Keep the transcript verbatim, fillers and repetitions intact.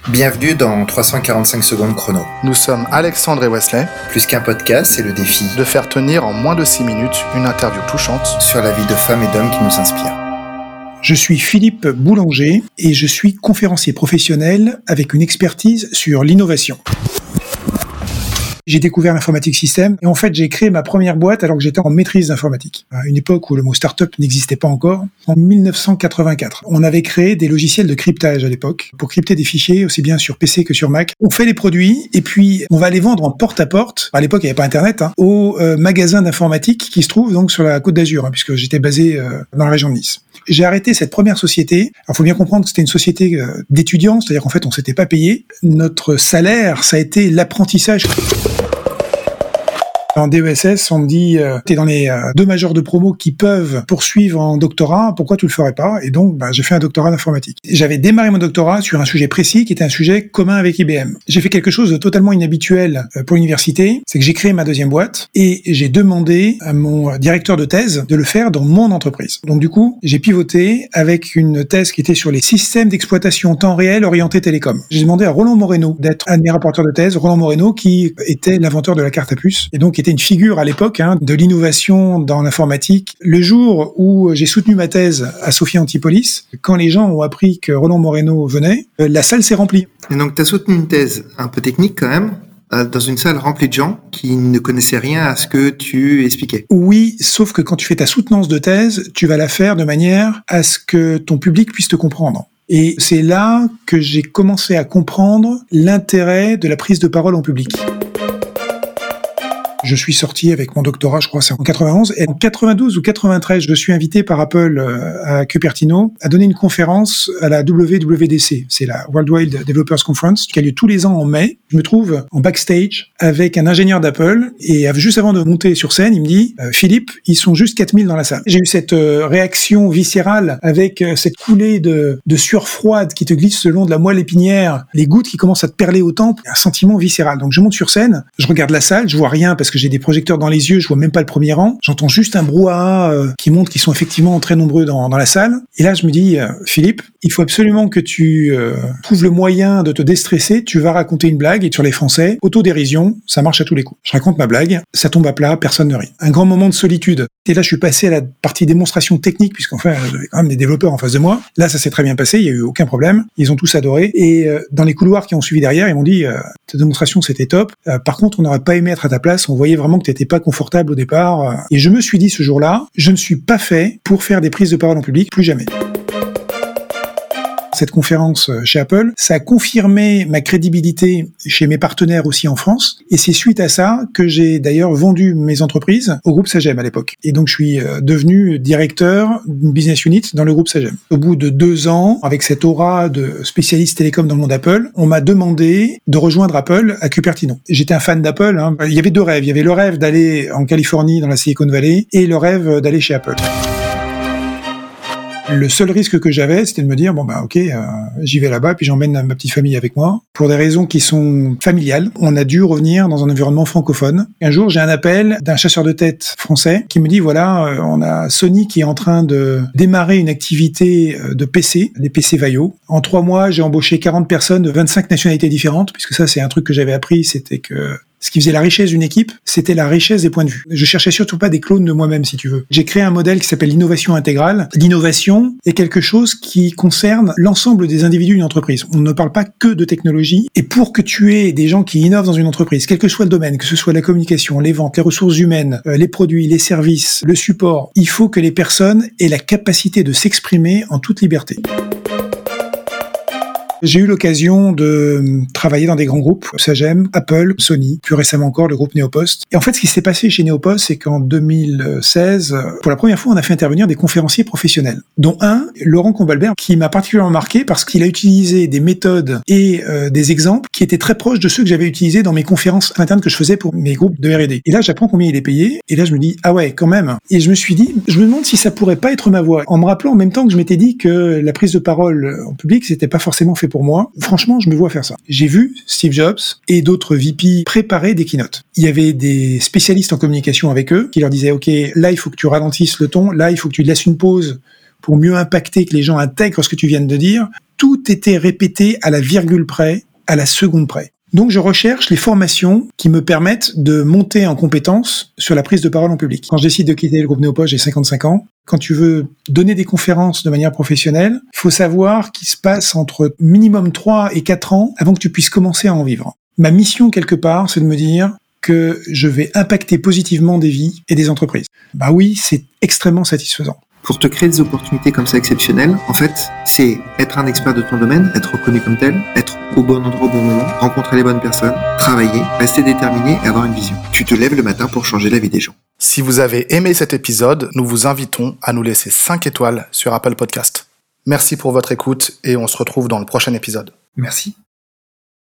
Bienvenue dans trois cent quarante-cinq secondes chrono. Nous sommes Alexandre et Wesley. Plus qu'un podcast, c'est le défi de faire tenir en moins de six minutes une interview touchante sur la vie de femmes et d'hommes qui nous inspirent. Je suis Philippe Boulanger et je suis conférencier professionnel avec une expertise sur l'innovation. J'ai découvert l'informatique système et en fait j'ai créé ma première boîte alors que j'étais en maîtrise d'informatique. À une époque où le mot start-up n'existait pas encore, en dix-neuf cent quatre-vingt-quatre. On avait créé des logiciels de cryptage à l'époque pour crypter des fichiers aussi bien sur P C que sur Mac. On fait les produits et puis on va les vendre en porte-à-porte. À l'époque il n'y avait pas Internet, hein, aux euh, magasins d'informatique qui se trouvent donc sur la Côte d'Azur, hein, puisque j'étais basé euh, dans la région de Nice. J'ai arrêté cette première société. Alors, faut bien comprendre que c'était une société euh, d'étudiants, c'est-à-dire qu'en fait on s'était pas payé. Notre salaire, ça a été l'apprentissage. En D E S S, on me dit euh, t'es dans les euh, deux majors de promo qui peuvent poursuivre en doctorat, pourquoi tu le ferais pas? Et donc, bah, j'ai fait un doctorat d'informatique. J'avais démarré mon doctorat sur un sujet précis qui était un sujet commun avec I B M. J'ai fait quelque chose de totalement inhabituel euh, pour l'université, c'est que j'ai créé ma deuxième boîte et j'ai demandé à mon directeur de thèse de le faire dans mon entreprise. Donc du coup, j'ai pivoté avec une thèse qui était sur les systèmes d'exploitation temps réel orientés télécom. J'ai demandé à Roland Moreno d'être un de mes rapporteurs de thèse, Roland Moreno qui était l'inventeur de la carte à puce et donc qui était une figure à l'époque hein, de l'innovation dans l'informatique. Le jour où j'ai soutenu ma thèse à Sophia Antipolis, quand les gens ont appris que Roland Moreno venait, la salle s'est remplie. Et donc tu as soutenu une thèse un peu technique quand même, dans une salle remplie de gens qui ne connaissaient rien à ce que tu expliquais. Oui, sauf que quand tu fais ta soutenance de thèse, tu vas la faire de manière à ce que ton public puisse te comprendre. Et c'est là que j'ai commencé à comprendre l'intérêt de la prise de parole en public. Je suis sorti avec mon doctorat, je crois, c'est en quatre-vingt-onze. Et en quatre-vingt-douze ou quatre-vingt-treize, je suis invité par Apple à Cupertino à donner une conférence à la W W D C. C'est la Worldwide Developers Conference, qui a lieu tous les ans en mai. Je me trouve en backstage avec un ingénieur d'Apple. Et juste avant de monter sur scène, il me dit euh, « Philippe, ils sont juste quatre mille dans la salle. » J'ai eu cette euh, réaction viscérale avec euh, cette coulée de, de sueur froide qui te glisse le long de la moelle épinière, les gouttes qui commencent à te perler au temple, un sentiment viscéral. Donc je monte sur scène, je regarde la salle, je vois rien parce que j'ai des projecteurs dans les yeux, je vois même pas le premier rang. J'entends juste un brouhaha euh, qui montre qu'ils sont effectivement très nombreux dans, dans la salle. Et là, je me dis, euh, Philippe, il faut absolument que tu euh, trouves le moyen de te déstresser. Tu vas raconter une blague et sur les Français, autodérision, ça marche à tous les coups. Je raconte ma blague, ça tombe à plat, personne ne rit. Un grand moment de solitude. Et là, je suis passé à la partie démonstration technique, puisqu'enfin, j'avais quand même des développeurs en face de moi. Là, ça s'est très bien passé, il y a eu aucun problème. Ils ont tous adoré. Et euh, dans les couloirs qui ont suivi derrière, ils m'ont dit, euh, ta démonstration, c'était top. Euh, par contre, on n'aurait pas aimé être à ta place. On voyait vraiment que tu n'étais pas confortable au départ. Et je me suis dit ce jour-là, je ne suis pas fait pour faire des prises de parole en public, plus jamais. Cette conférence chez Apple, ça a confirmé ma crédibilité chez mes partenaires aussi en France. Et c'est suite à ça que j'ai d'ailleurs vendu mes entreprises au groupe Sagem à l'époque. Et donc je suis devenu directeur d'une business unit dans le groupe Sagem. Au bout de deux ans, avec cette aura de spécialiste télécom dans le monde Apple, on m'a demandé de rejoindre Apple à Cupertino. J'étais un fan d'Apple. Hein. Il y avait deux rêves. Il y avait le rêve d'aller en Californie, dans la Silicon Valley, et le rêve d'aller chez Apple. Le seul risque que j'avais, c'était de me dire, bon bah ok, euh, j'y vais là-bas, puis j'emmène ma petite famille avec moi. Pour des raisons qui sont familiales, on a dû revenir dans un environnement francophone. Un jour, j'ai un appel d'un chasseur de tête français qui me dit, voilà, euh, on a Sony qui est en train de démarrer une activité de P C, les P C Vaio. En trois mois, j'ai embauché quarante personnes de vingt-cinq nationalités différentes, puisque ça, c'est un truc que j'avais appris, c'était que ce qui faisait la richesse d'une équipe, c'était la richesse des points de vue. Je cherchais surtout pas des clones de moi-même, si tu veux. J'ai créé un modèle qui s'appelle l'innovation intégrale. L'innovation est quelque chose qui concerne l'ensemble des individus d'une entreprise. On ne parle pas que de technologie. Et pour que tu aies des gens qui innovent dans une entreprise, quel que soit le domaine, que ce soit la communication, les ventes, les ressources humaines, euh, les produits, les services, le support, il faut que les personnes aient la capacité de s'exprimer en toute liberté. J'ai eu l'occasion de travailler dans des grands groupes, Sagem, Apple, Sony, plus récemment encore le groupe Neopost. Et en fait, ce qui s'est passé chez Neopost, c'est qu'en deux mille seize, pour la première fois, on a fait intervenir des conférenciers professionnels, dont un, Laurent Combalbert, qui m'a particulièrement marqué parce qu'il a utilisé des méthodes et euh, des exemples qui étaient très proches de ceux que j'avais utilisés dans mes conférences internes que je faisais pour mes groupes de R et D. Et là, j'apprends combien il est payé, et là, je me dis, ah ouais, quand même. Et je me suis dit, je me demande si ça pourrait pas être ma voix, en me rappelant en même temps que je m'étais dit que la prise de parole en public, c'était pas forcément fait pour moi. Franchement, je me vois faire ça. J'ai vu Steve Jobs et d'autres V P préparer des keynotes. Il y avait des spécialistes en communication avec eux qui leur disaient, OK, là, il faut que tu ralentisses le ton. Là, il faut que tu laisses une pause pour mieux impacter, que les gens intègrent ce que tu viens de dire. tout était répété à la virgule près, à la seconde près. Donc je recherche les formations qui me permettent de monter en compétence sur la prise de parole en public. Quand je décide de quitter le groupe Néopost, j'ai cinquante-cinq ans. Quand tu veux donner des conférences de manière professionnelle, il faut savoir qu'il se passe entre minimum trois et quatre ans avant que tu puisses commencer à en vivre. Ma mission quelque part, c'est de me dire que je vais impacter positivement des vies et des entreprises. Bah oui, c'est extrêmement satisfaisant. Pour te créer des opportunités comme ça exceptionnelles, en fait, c'est être un expert de ton domaine, être reconnu comme tel, être au bon endroit au bon moment, rencontrer les bonnes personnes, travailler, rester déterminé et avoir une vision. Tu te lèves le matin pour changer la vie des gens. Si vous avez aimé cet épisode, nous vous invitons à nous laisser cinq étoiles sur Apple Podcast. Merci pour votre écoute et on se retrouve dans le prochain épisode. Merci.